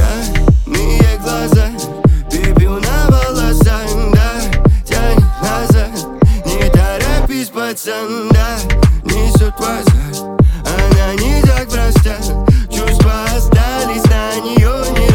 Пьяные глаза, пепел на волосах, да. Тянет назад, не торопись, пацан, да. Несет в азарт, она не так проста. Чувства остались на нее не